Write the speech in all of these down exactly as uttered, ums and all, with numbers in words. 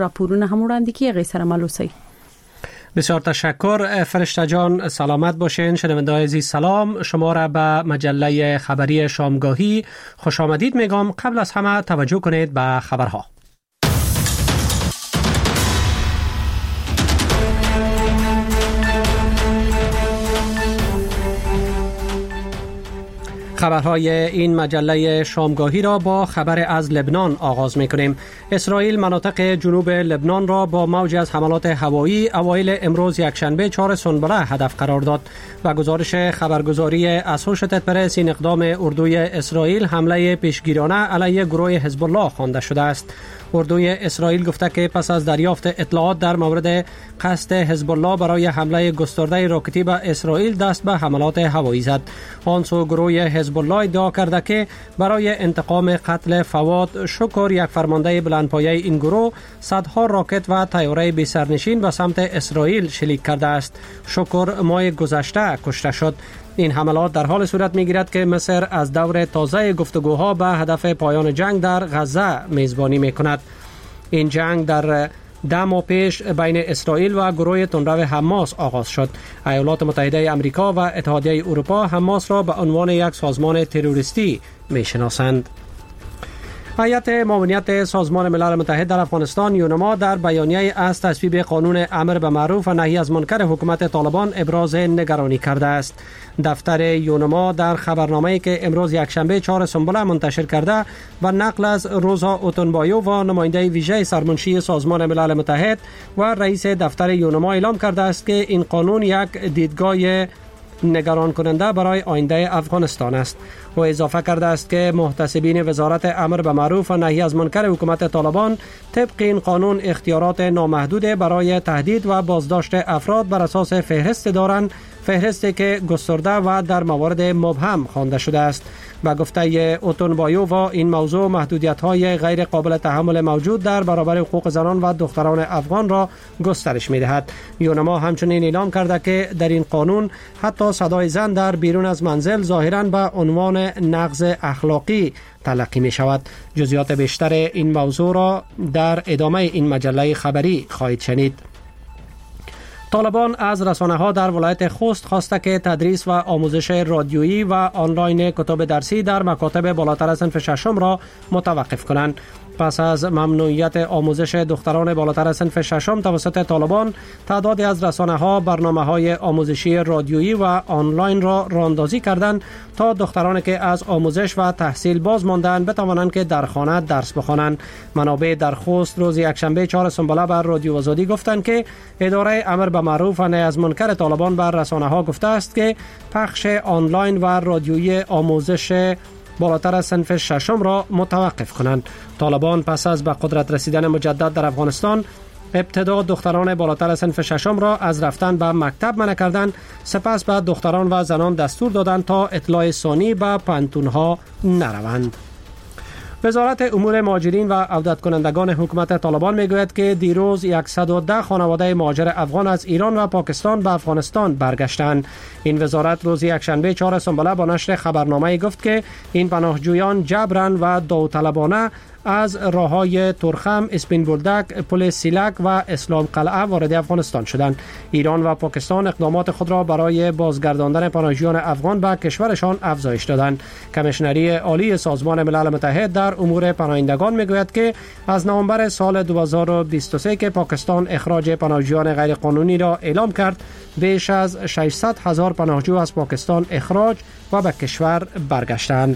راپورونه هم وړاندې کیږي سره ملوسی. بسیار تشکر فرشته جان، سلامت باشین. شنونده‌های عزیز سلام، شما را به مجله خبری شامگاهی خوش آمدید میگم. قبل از همه توجه کنید به خبرها. خبرهای این مجله شامگاهی را با خبر از لبنان آغاز می‌کنیم. اسرائیل مناطق جنوب لبنان را با موجی از حملات هوایی اوایل امروز یکشنبه چهار سنبله هدف قرار داد و گزارش خبرگزاری اسوشیتد پرس این اقدام اردوی اسرائیل حمله پیشگیرانه علیه گروه حزب الله خوانده شده است. اردوی اسرائیل گفته که پس از دریافت اطلاعات در مورد قصد حزب الله برای حمله گسترده راکتی به اسرائیل دست به حملات هوایی زد. آن سو گروه حزب الله ادعا کرده که برای انتقام قتل فواد شکر، یک فرمانده بلندپایه این گروه، صدها راکت و طیاره بی سرنشین به سمت اسرائیل شلیک کرده است. شکر ماه گذشته کشته شد. این حملات در حال صورت می‌گیرد که مصر از دور تازه گفتگوها به هدف پایان جنگ در غزه میزبانی می‌کند. این جنگ در ده ماه پیش بین اسرائیل و گروه تندرو حماس آغاز شد. ایالات متحده آمریکا و اتحادیه اروپا حماس را به عنوان یک سازمان تروریستی می‌شناسند. هیئت معاونیت سازمان ملل متحد در افغانستان یونما در بیانیه از تصویب قانون امر به معروف و نهی از منکر حکومت طالبان ابراز نگرانی کرده است. دفتر یونما در خبرنامه‌ای که امروز یکشنبه چهار سنبله منتشر کرده و نقل از روزا اوتونبایو و نماینده ویژه سرمنشی سازمان ملل متحد و رئیس دفتر یونما اعلام کرده است که این قانون یک دیدگاه نگران کننده برای آینده افغانستان است. و اضافه کرده است که محتسبین وزارت امر به معروف و نهی از منکر حکومت طالبان طبق این قانون اختیارات نامحدود برای تهدید و بازداشت افراد بر اساس فهرست دارند، فهرستی که گسترده و در موارد مبهم خوانده شده است. با گفته اوتونبایو و این موضوع محدودیت‌های غیر قابل تحمل موجود در برابر حقوق زنان و دختران افغان را گسترش می‌دهد. یونما همچنین اعلام کرده که در این قانون حتی صدای زن در بیرون از منزل ظاهراً به عنوان نقض اخلاقی تلقی می شود. جزئیات بیشتر این موضوع را در ادامه این مجله خبری خواهید شنید. طالبان از رسانه‌ها در ولایت خوست خواسته که تدریس و آموزش رادیویی و آنلاین کتب درسی در مکاتب بالاتر از صنف ششم را متوقف کنند. پس از ممنوعیت آموزش دختران بالاتر از صنف ششم توسط طالبان، تعدادی از رسانه‌ها برنامه‌های آموزشی رادیویی و آنلاین را راهاندازی کردند تا دخترانی که از آموزش و تحصیل باز ماندند بتوانند که در خانه درس بخوانند. منابع در خوست روز یکشنبه چهار سنبله بر رادیو آزادی گفتند که اداره امر به معروف و نهی از منکر طالبان بر رسانه‌ها گفته است که پخش آنلاین و رادیویی آموزش بالاتر از صنف ششم را متوقف کنند. طالبان پس از به قدرت رسیدن مجدد در افغانستان ابتدا دختران بالاتر از صنف ششم را از رفتن به مکتب منع کردند، سپس به دختران و زنان دستور دادند تا اطلاع ثانی به پانتون‌ها نروند. وزارت امور مهاجرین و عودت کنندگان حکومت طالبان میگوید که دیروز صد و ده خانواده مهاجر افغان از ایران و پاکستان به افغانستان برگشتند. این وزارت روز یکشنبه چهار سنبله با نشر خبرنامه گفت که این پناهجویان جبران و داوطلبانه از راههای ترخم، اسپین بولدک، پل سیلک و اسلام قلعه وارد افغانستان شدند. ایران و پاکستان اقدامات خود را برای بازگرداندن پناهجویان افغان به کشورشان افزایش دادند. کمیشنری عالی سازمان ملل متحد در امور پناهندگان میگوید که از نوامبر سال دو هزار و بیست و سه که پاکستان اخراج پناهجویان غیرقانونی را اعلام کرد، بیش از ششصد هزار پناهجو از پاکستان اخراج و به کشور برگشتند.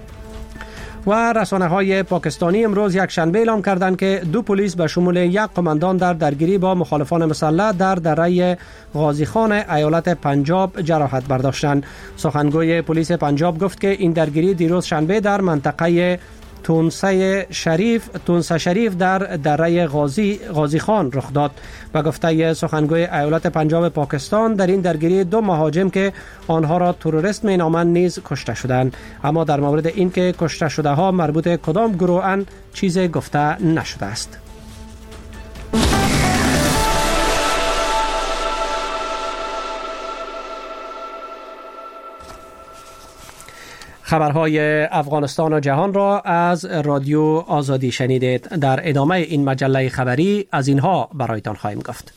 و رسانه‌های پاکستانی امروز یک شنبه اعلام کردند که دو پلیس به شمول یک قماندان در درگیری با مخالفان مسلح در دره غازی خان ایالت پنجاب جراحت برداشتند. سخنگوی پلیس پنجاب گفت که این درگیری دیروز شنبه در منطقه تونسه شریف تونسه شریف در دره غازی غازی خان رخ داد. و گفته سخنگوی ایالت پنجاب پاکستان در این درگیری دو مهاجم که آنها را تروریست مینامند نیز کشته شدند، اما در مورد اینکه کشته شده ها مربوط کدام گروه اند چیزی گفته نشده است. خبرهای افغانستان و جهان را از رادیو آزادی شنیدید. در ادامه این مجله خبری از اینها برایتان خواهیم گفت.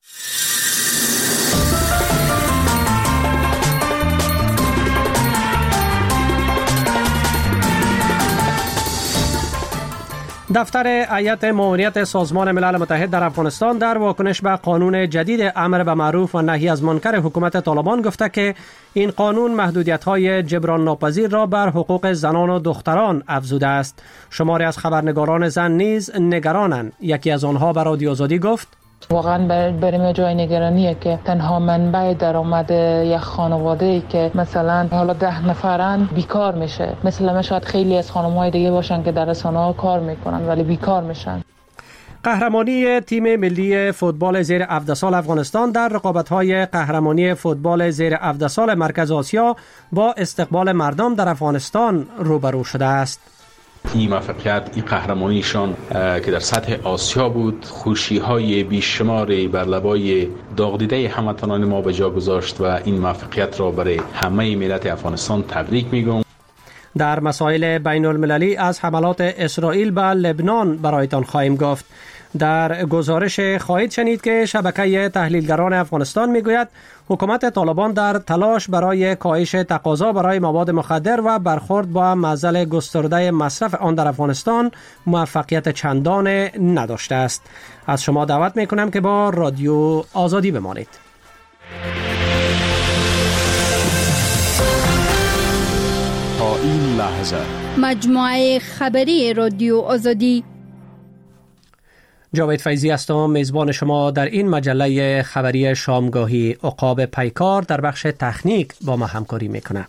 دفتر هیئت ماموریت سازمان ملل متحد در افغانستان در واکنش به قانون جدید امر به معروف و نهی از منکر حکومت طالبان گفته که این قانون محدودیت‌های جبران ناپذیر را بر حقوق زنان و دختران افزوده است. شماری از خبرنگاران زن نیز نگرانند. یکی از آنها به رادیو آزادی گفت: واقعا برای جای نگرانیه که تنها منبع درآمد یک خانواده‌ای که مثلا حالا ده نفرن بیکار میشه. مثلا شاید خیلی از خانم‌های دیگه باشن که در رسانه‌ها کار میکنن ولی بیکار میشن. قهرمانی تیم ملی فوتبال زیر هفده سال افغانستان در رقابت‌های قهرمانی فوتبال زیر هفده سال مرکز آسیا با استقبال مردم در افغانستان روبرو شده است. این موفقیت، این قهرمانیشان که در سطح آسیا بود، خوشی‌های بیشماری بر لبای داغ‌دیده هموطنان ما به جا گذاشت و این موفقیت را برای همه ملت افغانستان تبریک میگم. در مسائل بین المللی از حملات اسرائیل به لبنان برایتان خواهیم گفت. در گزارش خواهید شنید که شبکه تحلیلگران افغانستان میگوید حکومت طالبان در تلاش برای کاهش تقاضا برای مواد مخدر و برخورد با معضل گسترده مصرف آن در افغانستان موفقیت چندان نداشته است. از شما دعوت میکنم که با رادیو آزادی بمانید. تا این لحظه مجموعه خبری رادیو آزادی. جاوید فیضی هستم، میزبان شما در این مجله خبری شامگاهی. عقاب پیکار در بخش تکنیک با ما همکاری میکنه.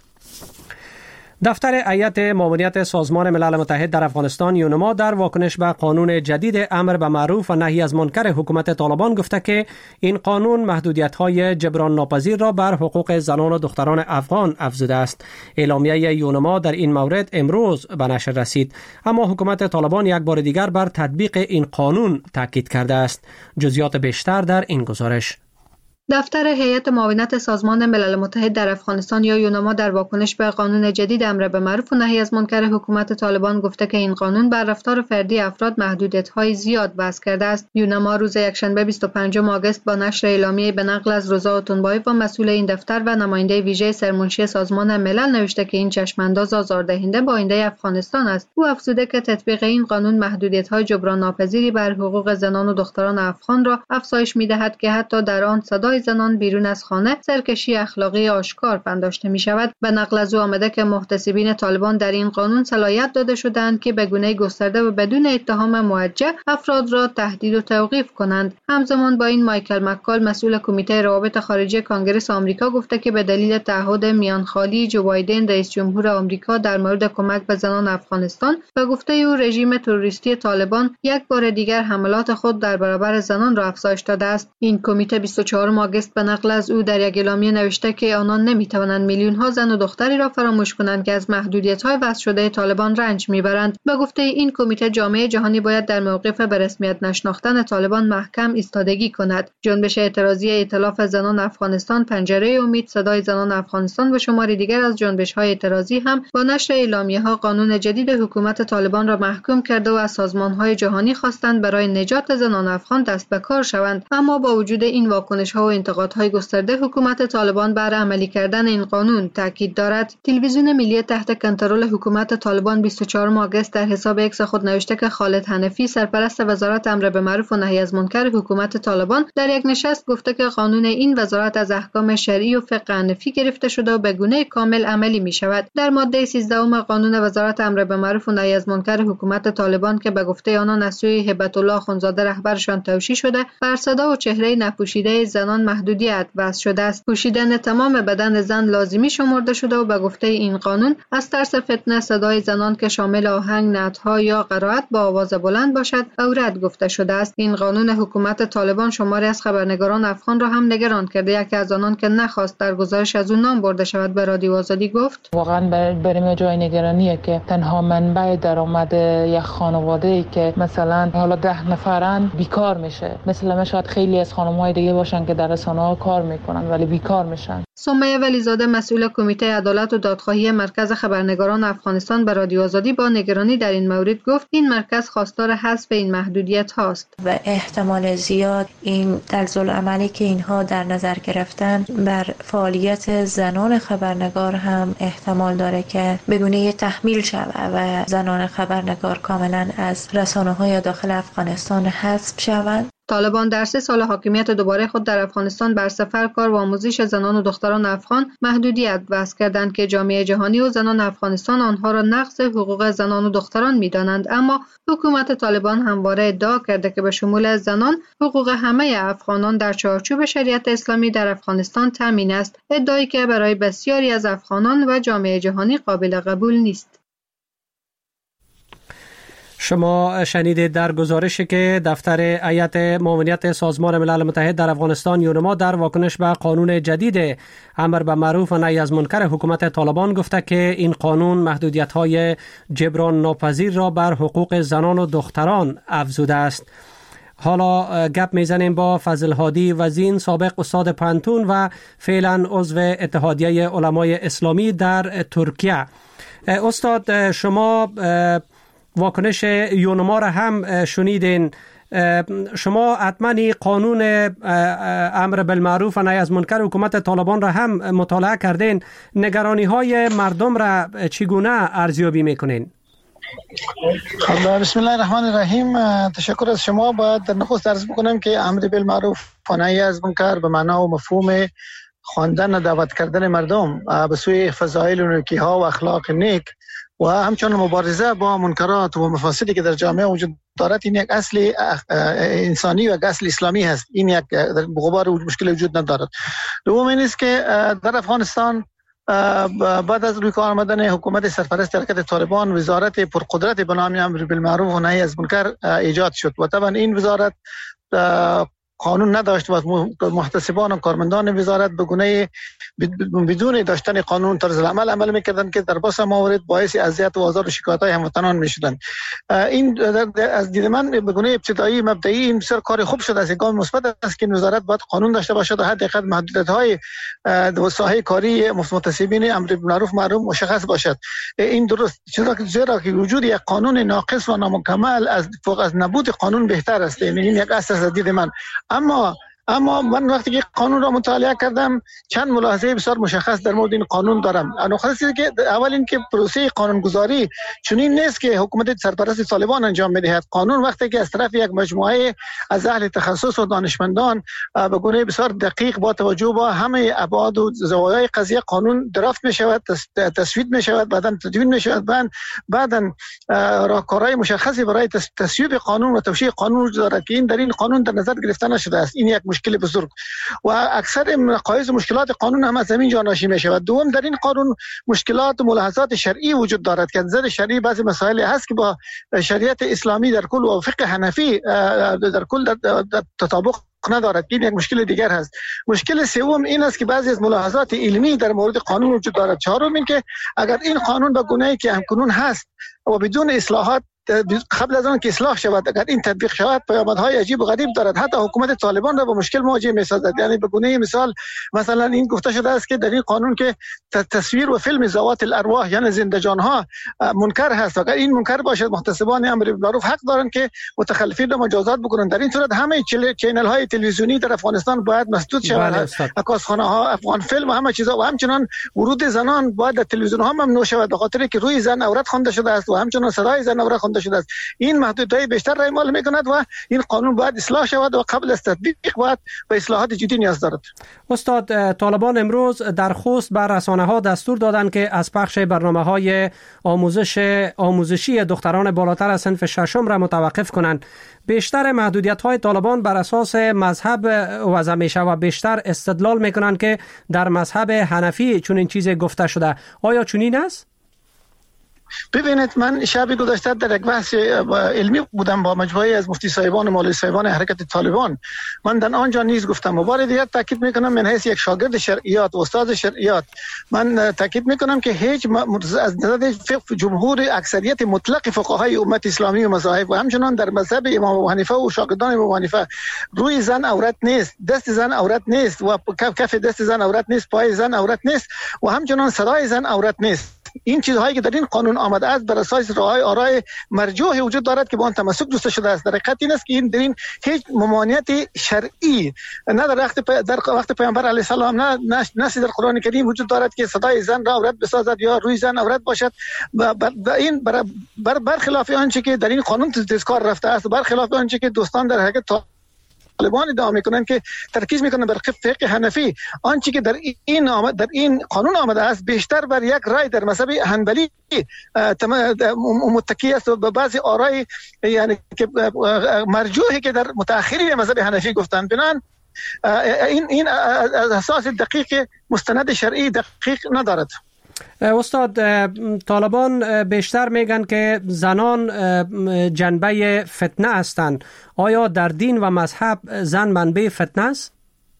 دفتر هیئت ماموریت سازمان ملل متحد در افغانستان یونما در واکنش به قانون جدید امر به معروف و نهی از منکر حکومت طالبان گفته که این قانون محدودیت‌های جبران ناپذیر را بر حقوق زنان و دختران افغان افزوده است. اعلامیه یونما در این مورد امروز به نشر رسید، اما حکومت طالبان یک بار دیگر بر تطبیق این قانون تاکید کرده است. جزئیات بیشتر در این گزارش. دفتر هیئت معاونت سازمان ملل متحد در افغانستان یا یونما در واکنش به قانون جدید امر به معروف و نهی از منکر حکومت طالبان گفته که این قانون بر رفتار فردی افراد محدودیت‌های زیاد وضع کرده است. یونما روز یکشنبه بیست و پنجم آگوست با نشر اعلامیه به نقل از رضا اتونبایف و مسئول این دفتر و نماینده ویژه سرمنشی سازمان ملل نوشته که این چشمانداز آزاردهنده با آینده افغانستان است. او افزوده که تطبیق این قانون محدودیت‌های جبران ناپذیری بر حقوق زنان و دختران افغان را افزایش می‌دهد که حتی در آن صدای زنان بیرون از خانه سرکشی اخلاقی آشکار پنداشته می شود. به نقل از او آمده که محتسبین طالبان در این قانون صلاحیت داده شدند که به گونه گسترده و بدون اتهام موجه افراد را تهدید و توقیف کنند. همزمان با این مایکل مکال مسئول کمیته روابط خارجی کانگرس آمریکا گفته که به دلیل تعهد میانخالی جو بایدن رئیس جمهور آمریکا در مورد کمک به زنان افغانستان و گفته او رژیم تروریستی طالبان یک بار دیگر حملات خود در برابر زنان را افزایش داده است. این کمیته بیست و چهارم آگوست به نقل از او در یک اعلامیه نوشته که آنان نمیتوانند میلیون ها زن و دختری را فراموش کنند که از محدودیت‌های وضع شده طالبان رنج میبرند. به گفته این کمیته جامعه جهانی باید در موقف به رسمیت نشناختن طالبان محکم ایستادگی کند. جنبش اعتراضی ائتلاف زنان افغانستان، پنجره امید، صدای زنان افغانستان و شماری دیگر از جنبش‌های اعتراضی هم با نشر اعلامیه‌ها قانون جدید حکومت طالبان را محکوم کرده و از سازمان‌های جهانی خواستند برای نجات زنان افغان دست به کار شوند. اما با وجود این واکنش‌ها و انتقادهای گسترده، حکومت طالبان بر عملی کردن این قانون تاکید دارد. تلویزیون ملی تحت کنترل حکومت طالبان بیست و چهارم آگوست در حساب ایکس خود نوشته که خالد حنفی، سرپرست وزارت امر به معروف و نهی از منکر حکومت طالبان، در یک نشست گفته که قانون این وزارت از احکام شرعی و فقه حنفی گرفته شده و به گونه کامل عملی می شود. در ماده سیزده قانون وزارت امر به معروف و نهی از منکر حکومت طالبان که به گفته آنان از سوی هبت الله اخوندزاده رهبرشان توشیح شده، بر صدا و چهره نپوشیده زنان محدودیت وضع شده است. پوشیدن تمام بدن زن لازمی شمرده شده و به گفته این قانون از ترس فتنه صدای زنان که شامل آهنگ، نعت‌ها یا قرائت با آواز بلند باشد عورت گفته شده است. این قانون حکومت طالبان شماری از خبرنگاران افغان را هم نگران کرده. یکی از آنان که نخواست در گزارش از اون نام برده شود به رادیو آزادی گفت: واقعا برای جای نگرانیه که تنها منبع درآمد یک خانواده‌ای که مثلا حالا ده نفرن بیکار میشه. مثلا شاید خیلی از خانم‌های دیگه باشن که در رسانه‌ها کار میکنن ولی بیکار میشن. سمیه ولیزاده مسئول کمیته عدالت و دادخواهی مرکز خبرنگاران افغانستان به رادیو آزادی با نگرانی در این مورد گفت این مرکز خواستار حذف این محدودیت هاست و احتمال زیاد این طرزالعملی که اینها در نظر گرفتن بر فعالیت زنان خبرنگار هم احتمال داره که بگونه تحمیل شود و زنان خبرنگار کاملا از رسانه‌های داخل افغانستان حذف شوند. طالبان در سه سال حاکمیت دوباره خود در افغانستان بر سفر، کار و آموزش زنان و دختران افغان محدودیت وضع کردند که جامعه جهانی و زنان افغانستان آنها را نقض حقوق زنان و دختران می‌دانند، اما حکومت طالبان همواره ادعا کرده که به شمول زنان حقوق همه افغانان در چارچوب شریعت اسلامی در افغانستان تامین است، ادعایی که برای بسیاری از افغانان و جامعه جهانی قابل قبول نیست. شما شنیدید در گزارشی که دفتر هیئت معاونیت سازمان ملل متحد در افغانستان یونما در واکنش به قانون جدید امر به معروف و نهی از منکر حکومت طالبان گفته که این قانون محدودیت‌های جبران ناپذیر را بر حقوق زنان و دختران افزوده است. حالا گپ میزنیم با فضل هادی وزین، سابق استاد پانتون و فعلا عضو اتحادیه علمای اسلامی در ترکیه. استاد، شما واکنش یونما را هم شنیدین. شما حتما قانون امر بالمعروف و نهی از منکر حکومت طالبان را هم مطالعه کردین. نگرانی های مردم را چگونه ارزیابی میکنین؟ بسم الله الرحمن الرحیم. تشکر از شما. باید در نخست عرض بکنم که امر بالمعروف و نهی از منکر به معنا و مفهوم خواندن و دعوت کردن مردم به سوی فضایل و نیکی‌ها و اخلاق نیک و همچنین مبارزه با منکرات و مفاسدی که در جامعه وجود دارد، این یک اصل انسانی و یک اصل اسلامی هست. این یک غبار مشکل وجود ندارد. دوم این است که در افغانستان بعد از روی کار آمدن حکومت سرپرست حرکت طالبان وزارت پرقدرت به نام امر بالمعروف و نهی از منکر ایجاد شد و طبعا این وزارت قانون نداشت و محتسبان و کارمندان وزارت به گونه بدون داشتن قانون طرز العمل عمل میکردند که در بسیار موارد باعث اذیت و آزار و شکایت‌های هموطنان میشدند. این از دید من به گونه ابتدایی مبدئی این بسیار کار خوب شده است، گام مثبت است که وزارت باید قانون داشته باشد و حد اقل محدودیت‌های ساحه کاری محتسبین امر بالمعروف معروف مشخص باشد. این درست، چرا که وجود یک قانون ناقص و نامکمل از فوق از نبود قانون بهتر است. این یک اساس از دید من. اما اما من وقتی که قانون را مطالعه کردم چند ملاحظه بسیار مشخص در مورد این قانون دارم. نکته که اول این که پروسه قانونگذاری چنین نیست که حکومت سرپرست طالبان انجام می‌دهد. قانون وقتی که از طرف یک مجموعه از اهل تخصص و دانشمندان به گونه بسیار دقیق با توجه به همه ابعاد و زوایای قضیه قانون درافت می‌شود، تصویب می‌شود، بعداً تدوین می‌شود، بعد بعداً راهکارهای مشخصی برای تصویب قانون و توشیح قانون وجود دارد که این در این قانون در نظر گرفته نشده است. این یک مشکل بزرگ و اکثر نقایص و مشکلات قانون هم از همین جا ناشی می شود. دوم، در این قانون مشکلات و ملاحظات شرعی وجود دارد که نظر شرعی بعضی مسائل هست که با شریعت اسلامی در کل و فقه حنفی در کل در, در تطابق ندارد. این یک مشکل دیگر هست. مشکل سوم این است که بعضی از ملاحظات علمی در مورد قانون وجود دارد. چهارم این که اگر این قانون به گونه‌ای که همکنون هست و بدون اصلاحات قبل از آن که اصلاح شود اگر این تطبیق شود پیامدهای عجیب و غریب دارد. حتی حکومت طالبان را با مشکل مواجه می‌سازد. یعنی به گونه مثال مثلا این گفته شده است که در این قانون که تصویر و فیلم ذوات الارواح یعنی زنده جان‌ها منکر هست. اگر این منکر باشد محتسبان امر بالمعروف حق دارند که متخلفین را مجازات بکنند. در این صورت همه چینل‌های تلویزیونی در افغانستان باید مسدود شود. عکاسخانه‌ها، افغان فیلم و همه چیزا و همچنین ورود زنان باید در تلویزیون‌ها ممنوع شود به خاطر که روی زن عورت خوانده شده است و همچنین صدای زن عورت شده است. این محدودیت‌های بیشتر را اعمال می‌کند و این قانون باید اصلاح شود و قبل از تطبیق باید به اصلاحات جدی نیاز دارد. استاد، طالبان امروز در خوست بر رسانه‌ها دستور دادند که از پخش برنامه‌های آموزش آموزشی دختران بالاتر از صنف ششم را متوقف کنند. بیشتر محدودیت‌های طالبان بر اساس مذهب وضع میشه و بیشتر استدلال می‌کنند که در مذهب حنفی چنین چیزی گفته شده. آیا چنین است؟ ببینید من شب گذشته در یک بحث علمی بودم با مجموعه از مفتی صاحبان و مولوی صاحبان حرکت طالبان. من در آنجا نیز گفتم و بار دیگر تاکید میکنم من حیث یک شاگرد شرعیات و استاد شرعیات من تاکید میکنم که هیچ از نظر فقه جمهور اکثریت مطلق فقهای امت اسلامی و مذاهب و همچنان در مذهب امام ابو حنیفه و شاگردان امام ابو حنیفه روی زن عورت نیست، دست زن عورت نیست و کف دست زن عورت نیست، پای زن عورت نیست و همچنان صدای زن عورت نیست. این چیزهایی که در این قانون آمده است بر اساس رأی آرای مرجوح وجود دارد که با آن تمسک دوسته شده است. در حقیقت این است که این در این هیچ ممانعت شرعی نه در وقت در وقت پیامبر علیه السلام نه نصی در قرآن کریم وجود دارد که صدای زن را عورت بسازد یا روی زن عورت باشد و این بر بر برخلاف آنچه که در این قانون تذکار رفته است، برخلاف آنچه که دوستان در حقیقت طالبان ادعا میکنن که ترکیز میکنن بر فقه حنفی، آنچه که در این آمد در این قانون آمده است بیشتر بر یک رای در مذهب حنبلی متکی است و به بعضی آرای یعنی که مرجوحی که در متأخرین مذهب حنفی گفتند. بنان این این از اساس دقیق مستند شرعی دقیق ندارد. استاد، طالبان بیشتر میگن که زنان جنبه فتنه هستند. آیا در دین و مذهب زن منبع فتنه است؟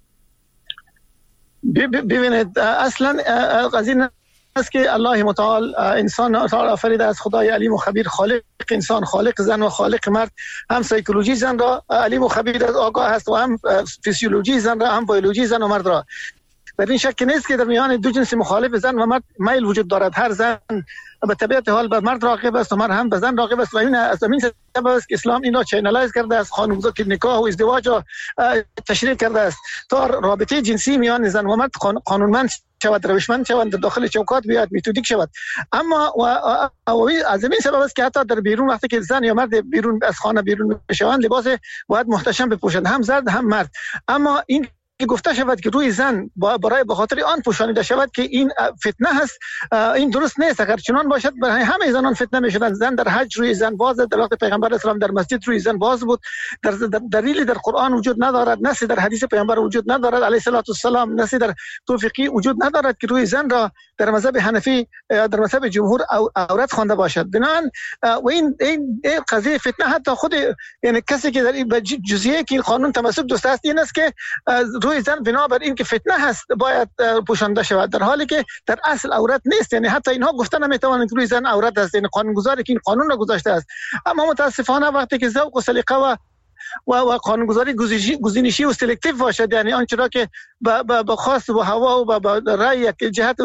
ببینید اصلا از این است که الله متعال انسان آفریده از خدای علیم و خبیر، خالق انسان، خالق زن و خالق مرد. هم سایکولوژی زن را علیم و خبیر از آگاه است و هم فیزیولوژی زن را، هم بیولوژی زن و مرد را. در این شک نیست که در میان دو جنس مخالف زن و مرد میل وجود دارد. هر زن به طبیعت حال به مرد راغب است و مرد هم به زن راغب است و این از همین سبب است که اسلام این را چینلایز کرده است، قانونگذاری که نکاح و ازدواج را تشریع کرده است تا رابطه جنسی میان زن و مرد قانونمند شود، روشمند شود، در داخل چوکات بیاد، متدیک شود. اما و از همین سبب است که حتی در بیرون وقتی که زن یا مرد بیرون از خانه بیرون بشوند لباس باید محتشم بپوشند، هم زن هم مرد. اما این که گفته شود که روی زن برای به خاطر آن پوشانیده شود که این فتنه هست، این درست نیست. اگر چنان باشد برای همه زنان فتنه میشدند. زن در حج روی زن باز، در وقت پیغمبر اسلام در مسجد روی زن باز بود. در دلیلی در قرآن وجود ندارد، نصی در حدیث پیغمبر وجود ندارد علیه السلام، نصی در توفیقی وجود ندارد که روی زن را در مذهب حنفی در مذهب جمهور عورت خوانده باشد. بنان و این این قضیه فتنه حتی خود یعنی کسی که در جزئیه که این قانون تمسک دوست است این است که روی زن بنابر این که فتنه هست باید پوشانده شود، در حالی که در اصل عورت نیست. یعنی حتی اینها گفتن نمیتوانند که روی زن عورت است، یعنی قانونگذاری که این قانون را گذاشته است. اما متاسفانه وقتی که ذوق و سلیقه و و و قانونگذاری گزینشی و سلکتیو باشد، یعنی آنچه را که به خواست و هوا و به رأی یک جهت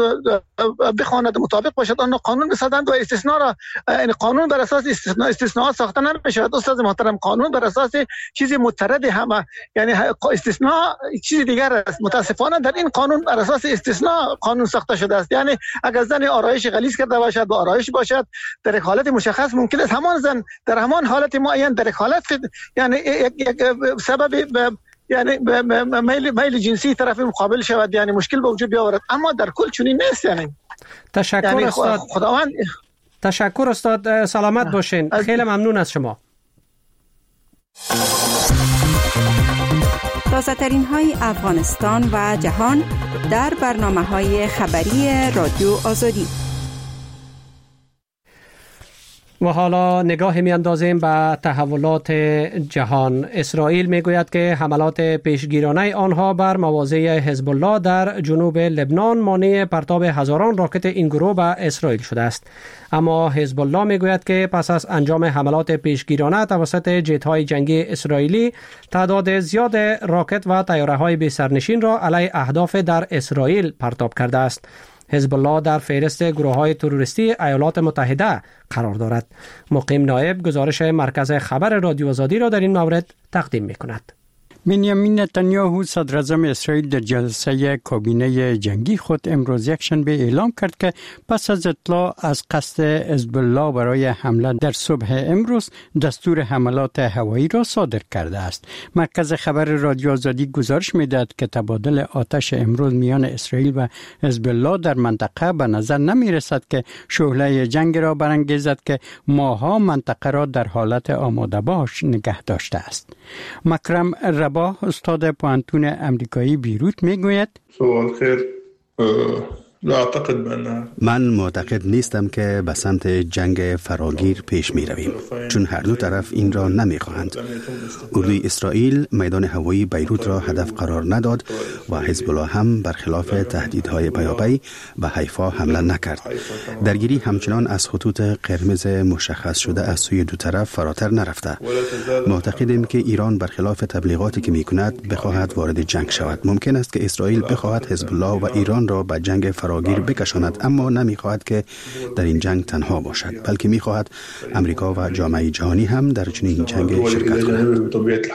بخواند مطابق باشد آن قانون بسازند و استثناء را، یعنی قانون بر اساس استثناء استثناء ساخته نمی‌شود. استاد محترم، قانون بر اساس چیزی مترد همه، یعنی استثناء چیز دیگر است. متاسفانه در این قانون بر اساس استثناء قانون ساخته شده است. یعنی اگر زن آرایش غلیظ کرده باشد با آرایش باشد در یک حالت مشخص ممکن است همان زن در همان حالت معین در یک حالت یعنی یک, یک سبب یعنی میل میل جنسی طرف مقابل شود، یعنی مشکل به وجود بیاورد. اما در کل چنین نیست. یعنی تشکر یعنی استاد. خداوند تشکر استاد، سلامت باشین. خیلی ممنون از شما. تازه ترین های افغانستان و جهان در برنامه های خبری رادیو آزادی. و حالا نگاه می اندازیم به تحولات جهان. اسرائیل می گوید که حملات پیشگیرانه آنها بر مواضع حزب الله در جنوب لبنان مانع پرتاب هزاران راکت این گروه به اسرائیل شده است. اما حزب الله می گوید که پس از انجام حملات پیشگیرانه توسط جت‌های جنگی اسرائیلی تعداد زیاد راکت و طیاره‌های بی سرنشین را علیه اهداف در اسرائیل پرتاب کرده است. حزب الله در فهرست گروه‌های تروریستی ایالات متحده قرار دارد. مقیم نایب گزارش مرکز خبر رادیو آزادی را در این مورد تقدیم می‌کند. بنیامین نتانیاهو صدراعظم اسرائیل در جلسه کابینه جنگی خود امروز یکشنبه اعلام کرد که پس از اطلاع از قصد حزب الله برای حمله در صبح امروز دستور حملات هوایی را صادر کرده است. مرکز خبر رادیو آزادی گزارش می‌دهد که تبادل آتش امروز میان اسرائیل و حزب الله در منطقه به نظر نمی‌رسد که شعله جنگ را برانگیزد که ماها منطقه را در حالت آماده باش نگه داشته است. مکرم رباه استاد پوهنتون امریکایی بیروت میگوید سوال خیر، من معتقد نیستم که به سمت جنگ فراگیر پیش می رویم، چون هر دو طرف این را نمی خواهند. اردوی اسرائیل میدان هوایی بیروت را هدف قرار نداد و حزب الله هم برخلاف تهدیدهای پیاپی به حیفا حمله نکرد. درگیری همچنان از خطوط قرمز مشخص شده از سوی دو طرف فراتر نرفته. معتقدیم که ایران برخلاف تبلیغاتی که می کند بخواهد وارد جنگ شود. ممکن است که اسرائیل بخواهد حزب الله و ایران را به جنگ فراگیر بکشاند، اما نمیخواهد که در این جنگ تنها باشد، بلکه میخواهد امریکا و جامعه جهانی هم در چنین جنگ شرکت کنند.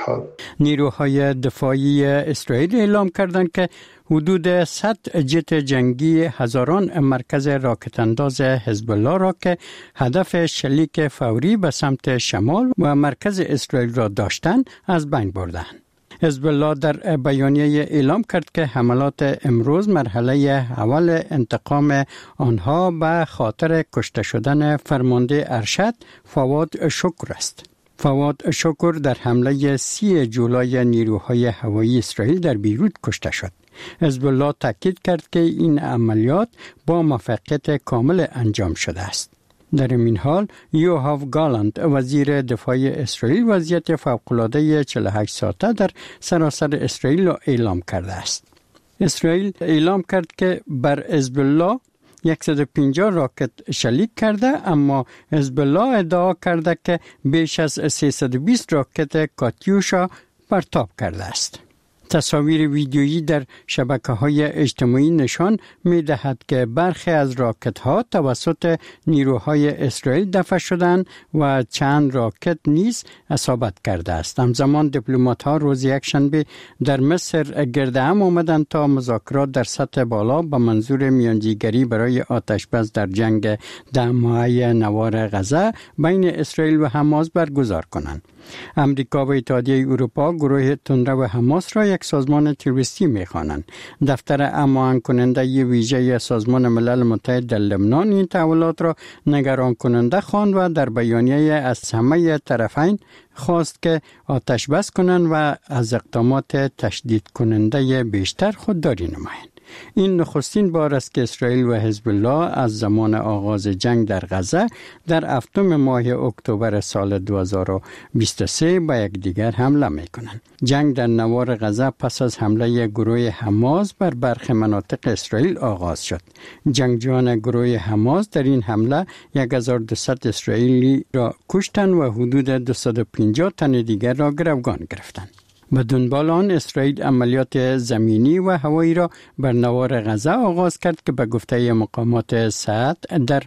نیروهای دفاعی اسرائیل اعلام کردند که حدود صد جت جنگی هزاران مرکز راکت انداز حزب الله را که هدف شلیک فوری به سمت شمال و مرکز اسرائیل را داشتند از بین بردند. حزب الله در بیانیه اعلام کرد که حملات امروز مرحله اول انتقام آنها به خاطر کشته شدن فرمانده ارشد فواد شکر است. فواد شکر در حمله سی جولای نیروهای هوایی اسرائیل در بیروت کشته شد. حزب الله تاکید کرد که این عملیات با موفقیت کامل انجام شده است. در این حال یوآف گالانت وزیر دفاع اسرائیل وضعیت فوق‌العاده چهل و هشت ساعته در سراسر اسرائیل را اعلام کرده است. اسرائیل اعلام کرد که بر حزب الله صد و پنجاه راکت شلیک کرده، اما حزب الله ادعا کرده که بیش از سیصد و بیست راکت کاتیوشا پرتاب کرده است. تصاویر ویدیویی در شبکه‌های اجتماعی نشان می‌دهد که برخی از راکت‌ها توسط نیروهای اسرائیل دفع شدند و چند راکت نیز اصابت کرده است. همزمان دیپلمات‌ها روز یکشنبه در مصر گرد هم آمدند تا مذاکرات در سطح بالا به منظور میانجیگری برای آتش‌بس در جنگ ده ماهه نوار غزه بین اسرائیل و حماس برگزار کنند. امریکا و اتحادیه اروپا گروه تندرو حماس را یک سازمان تروریستی می‌خوانند. دفتر هماهنگ کننده ویژه سازمان ملل متحد در لبنان این تحولات را نگران کننده خواند و در بیانیه از همه طرفین خواست که آتش بس کنند و از اقدامات تشدید کننده بیشتر خودداری نمایند. این نخستین بار است که اسرائیل و حزب الله از زمان آغاز جنگ در غزه در هفتم ماه اکتبر سال دو هزار و بیست و سه به یکدیگر حمله می‌کنند. جنگ در نوار غزه پس از حمله گروه حماس بر برخی مناطق اسرائیل آغاز شد. جنگجویان گروه حماس در این حمله هزار و دویست اسرائیلی را کشتند و حدود دویست و پنجاه تن دیگر را گروگان گرفتند. به دنبال آن اسرائیل عملیات زمینی و هوایی را بر نوار غزه آغاز کرد که به گفته مقامات صحت در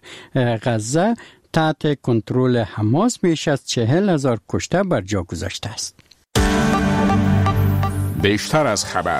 غزه تحت کنترل حماس بیش از چهل هزار کشته بر جا گذاشته است. بیشتر از خبر.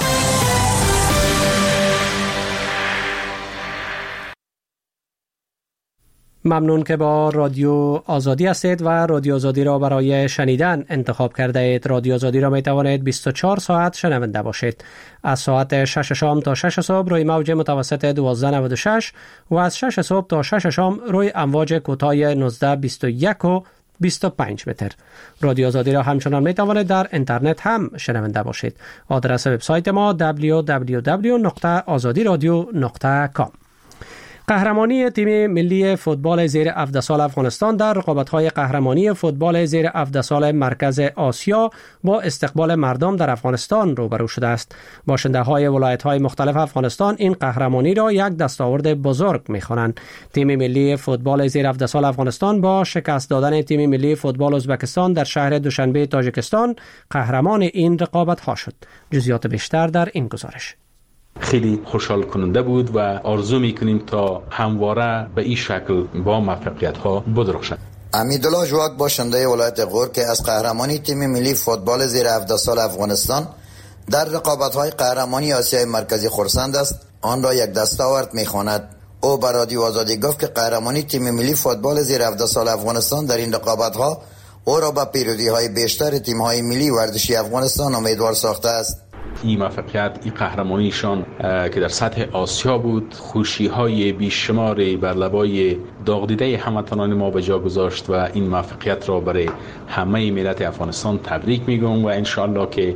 ممنون که با رادیو آزادی هستید و رادیو آزادی را برای شنیدن انتخاب کرده اید. رادیو آزادی را می توانید بیست و چهار ساعت شنونده باشید. از ساعت شش شام تا شش صبح روی موج متوسط دوازده نود و شش و از شش صبح تا شش شام روی امواج کوتاه نوزده بیست و یک و بیست و پنج متر. رادیو آزادی را همچنان می توانید در اینترنت هم شنونده باشید. آدرس وبسایت ما دبلیو دبلیو دبلیو دات آزادی رادیو دات کام. قهرمانی تیم ملی فوتبال زیر هفده سال افغانستان در رقابت‌های قهرمانی فوتبال زیر هفده سال مرکز آسیا با استقبال مردم در افغانستان روبرو شده است. باشنده‌های ولایت‌های مختلف افغانستان این قهرمانی را یک دستاورد بزرگ می‌خوانند. تیم ملی فوتبال زیر هفده سال افغانستان با شکست دادن تیم ملی فوتبال ازبکستان در شهر دوشنبه تاجیکستان قهرمان این رقابت‌ها شد. جزئیات بیشتر در این گزارش. خیلی خوشحال کننده بود و آرزو میکنیم تا همواره به این شکل با موفقیت ها بدرخشند. امیدالله جواد باشنده ولایت غور که از قهرمانی تیم ملی فوتبال زیر هفده سال افغانستان در رقابت های قهرمانی آسیای مرکزی خرسند است، آن را یک دستاورد میخواند. او به رادیو آزادی گفت که قهرمانی تیم ملی فوتبال زیر هفده سال افغانستان در این رقابت ها او را به پیروزی های بیشتر تیم های ملی ورزشی افغانستان امیدوار ساخته است. این موفقیت، این قهرمانیشان که در سطح آسیا بود، خوشی های بیشماری بر لبای داغ دیده هموطنان ما به جا گذاشت و این موفقیت را برای همه ملت افغانستان تبریک میگم و انشالله که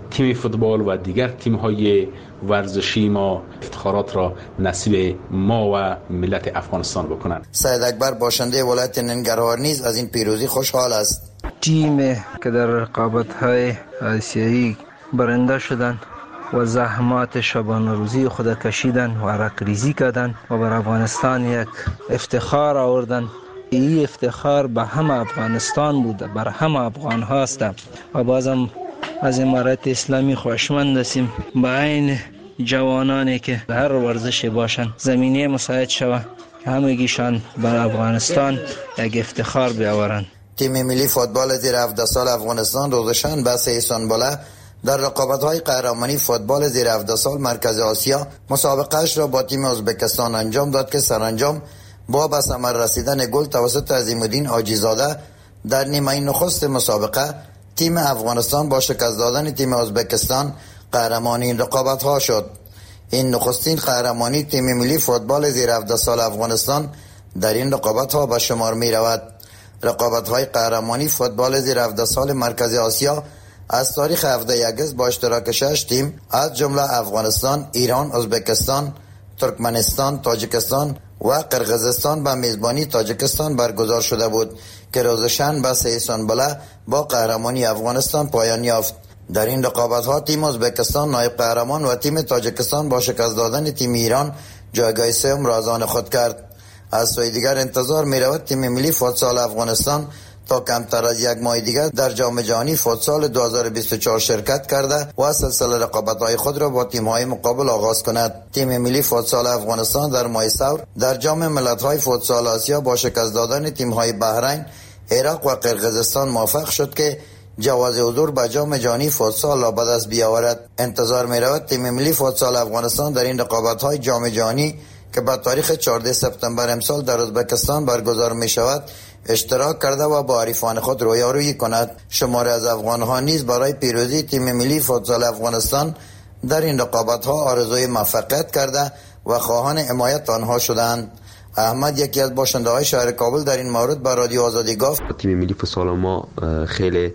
تیم فوتبال و دیگر تیم‌های ورزشی ما افتخارات را نصیب ما و ملت افغانستان بکنند. سید اکبر باشنده ولایت ننگرهار نیز از این پیروزی خوشحال است. تیم که در رقابت‌های آسیایی برنده شدند و زحمات شبانه روزی خود کشیدن و عرق ریزی کردن و بر افغانستان یک افتخار آوردن. این افتخار به همه افغانستان بوده، بر همه افغان هاست و بازم از امارت اسلامی خوشمند هستیم به عین جوانانی که هر ورزشی باشن زمینه مساعد شود که همگیشان بر افغانستان یک افتخار بیاورند. تیم ملی فوتبال زیر هفده سال افغانستان روزشان بس ایسانبوله در رقابت‌های قهرمانی فوتبال زیر هفده سال مرکز آسیا مسابقه‌اش را با تیم ازبکستان انجام داد که سرانجام با به ثمر رسیدن گل توسط عظیم‌الدین حاجی‌زاده در نیمه نخست مسابقه تیم افغانستان با شکست دادن تیم ازبکستان قهرمان این رقابت‌ها شد. این نخستین قهرمانی تیم ملی فوتبال زیر هفده سال افغانستان در این رقابت‌ها به شمار می‌رود. رقابت‌های قهرمانی فوتبال زیر هفده سال مرکز آسیا از تاریخ هفده اگست با اشتراک شش تیم از جمله افغانستان، ایران، ازبکستان، ترکمنستان، تاجیکستان و قرقیزستان به میزبانی تاجیکستان برگزار شده بود که روز شنبه سه سنبله با قهرمانی افغانستان پایان یافت. در این رقابت‌ها تیم ازبکستان نایب قهرمان و تیم تاجیکستان با شکست دادن تیم ایران جایگاه سوم را از آن خود کرد. از سوی دیگر انتظار می‌رود تیم ملی فوتسال افغانستان تا کمتر از یک ماه دیگر در جام جهانی فوتسال دو هزار و بیست و چهار شرکت کرده و سلسله رقابت‌های خود را با تیم‌های مقابل آغاز کند. تیم ملی فوتسال افغانستان در ماه سور در جام ملت‌های فوتسال آسیا با شکست دادن تیم‌های بحرین، عراق و قرقیزستان موفق شد که جواز حضور به جام جهانی فوتسال را به دست بیاورد. انتظار می‌رود تیم ملی فوتسال افغانستان در این رقابت‌های جام جهانی که با تاریخ چهاردهم سپتامبر امسال در ازبکستان برگزار می‌شود اشتراک کرده و با حریفان خود رویارویی کند. شماری از افغان‌ها نیز برای پیروزی تیم ملی فوتسال افغانستان در این رقابت‌ها آرزوی موفقیت کرده و خواهان حمایت آنها شدند. احمد یکی از باشنده‌های شهر کابل در این مورد با رادیو آزادی گفت تیم ملی فوتسال ما خیلی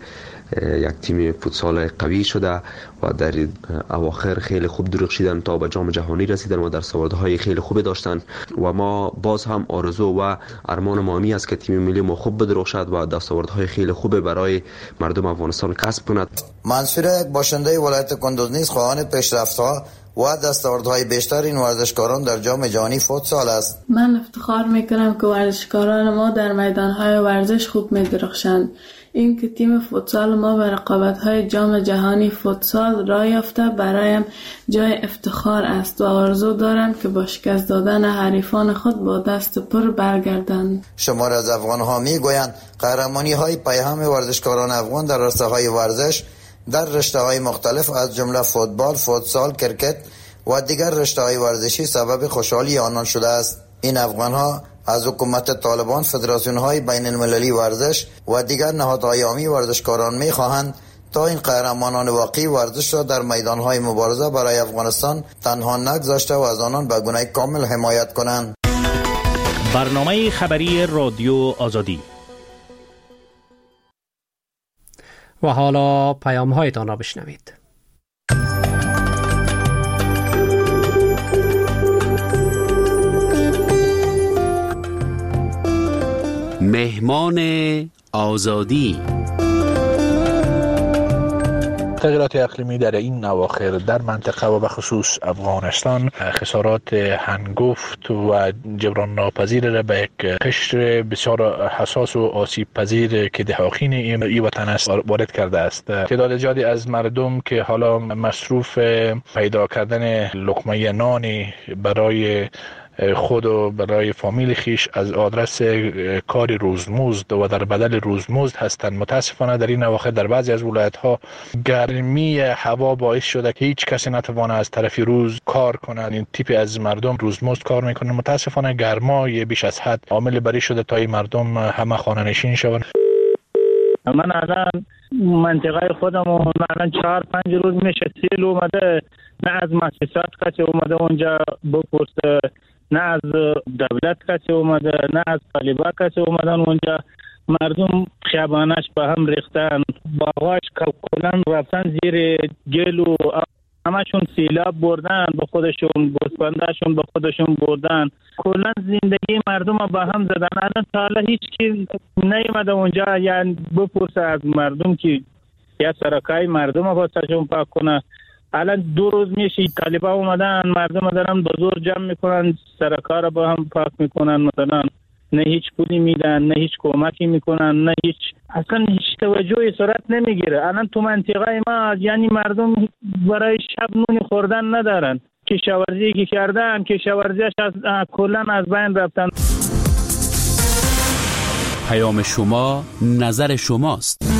یک تیم فوتسال قوی شده و در اواخر خیلی خوب درخشیدن تا به جام جهانی رسیدن و دستاوردهای خیلی خوبی داشتن و ما باز هم آرزو و ارمان ما همی است که تیم ملی ما خوب بدرخشد و دستاوردهای خیلی خوب برای مردم افغانستان کسب کند. منصور یک باشنده ولایت کندوز نیز خواهان پیشرفت‌ها و دستاوردهای بیشتر این ورزشکاران در جام جهانی فوتسال است. من افتخار میکنم که ورزشکاران ما در میدانهای ورزش خوب میدرخشند. این که تیم فوتسال ما به رقابت‌های جام جهانی فوتسال راه یافته برایم جای افتخار است و آرزو دارم که با شکست دادن حریفان خود با دست پر برگردند. شمار از افغان‌ها میگویند قهرمانی‌های پیهم ورزشکاران افغان در عرصه‌های ورزش در رشته‌های مختلف از جمله فوتبال، فوتسال، کرکت و دیگر رشته‌های ورزشی سبب خوشحالی آنان شده است. این افغان‌ها از حکومت طالبان، فدراسیون‌های بین المللی ورزش و دیگر نهادهای عامی ورزشکاران می‌خواهند تا این قهرمانان واقعی ورزش را در میدان‌های مبارزه برای افغانستان تنها نگذاشته و از آنان به گونه کامل حمایت کنند. برنامه خبری رادیو آزادی. و حالا پیام‌هایتان را بشنوید. مهمان آزادی. تغییرات اقلیمی در این اواخر در منطقه و به خصوص افغانستان خسارات هنگفت و جبران ناپذیر را به یک قشر بسیار حساس و آسیب پذیر که دهاقین این وطن است وارد کرده است. تعداد زیادی از مردم که حالا مصروف پیدا کردن لقمه نانی برای خود و برای فامیل خیش از آدرس کار روزمزد و در بدل روزمزد هستند. متاسفانه در این اواخر در بعضی از ولایت‌ها گرمی هوا باعث شده که هیچ کسی نتوانه از طرف روز کار کند. این تیپی از مردم روزمزد کار میکنند. متاسفانه گرمای بیش از حد عامل بری شده تا این مردم همه خانه نشین شوند. من الان منطقه خودم الان چهار پنج روز میشه سیل اومده، نه از مؤسسات کسی اومده اونجا بپرسه، نه از دولت کسی اومده، نه از طالبا کسی اومدن اونجا. مردم خیابانش به هم ریختن، باغاش کلن رفتن زیر گل و همشون سیلاب بردن به خودشون، گوسفنداشون به خودشون بردن، کلا زندگی مردم با هم زدن. الان تا حالا هیچ کی نیومده اونجا یعنی بپرسه از مردم که یا سرکای مردم رو واسهشون پاک کنه. الان دو روز میشه طالبا اومدن مردم دارن به زور جمع میکنن، سرکا رو با هم پاک میکنن، مثلا نه هیچ پولی میدن، نه هیچ کمکی میکنن، نه هیچ، اصلا هیچ توجهی صورت نمیگیره. الان تو منطقه ما یعنی مردم برای شب نون خوردن ندارن، کشاورزی که کردن کشاورزیش از کلا از بین رفتن. پیام شما نظر شماست.